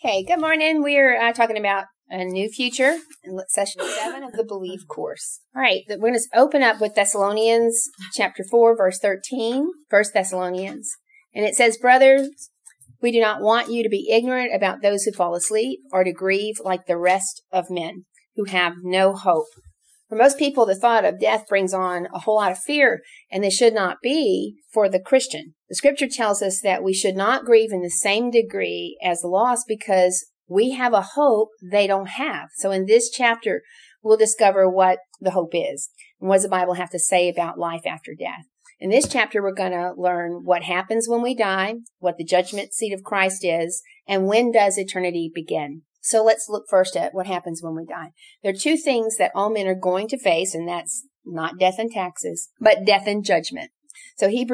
Okay, good morning. We're talking about a new future in session 7 of the Believe course. All right, we're going to open up with Thessalonians chapter 4, verse 13, 1 Thessalonians. And it says, "Brothers, we do not want you to be ignorant about those who fall asleep or to grieve like the rest of men who have no hope." For most people, the thought of death brings on a whole lot of fear, and this should not be for the Christian. The scripture tells us that we should not grieve in the same degree as the lost because we have a hope they don't have. So in this chapter, we'll discover what the hope is and what does the Bible have to say about life after death. In this chapter, we're going to learn what happens when we die, what the judgment seat of Christ is, and when does eternity begin. So let's look first at what happens when we die. There are two things that all men are going to face, and that's not death and taxes, but death and judgment. So Hebrews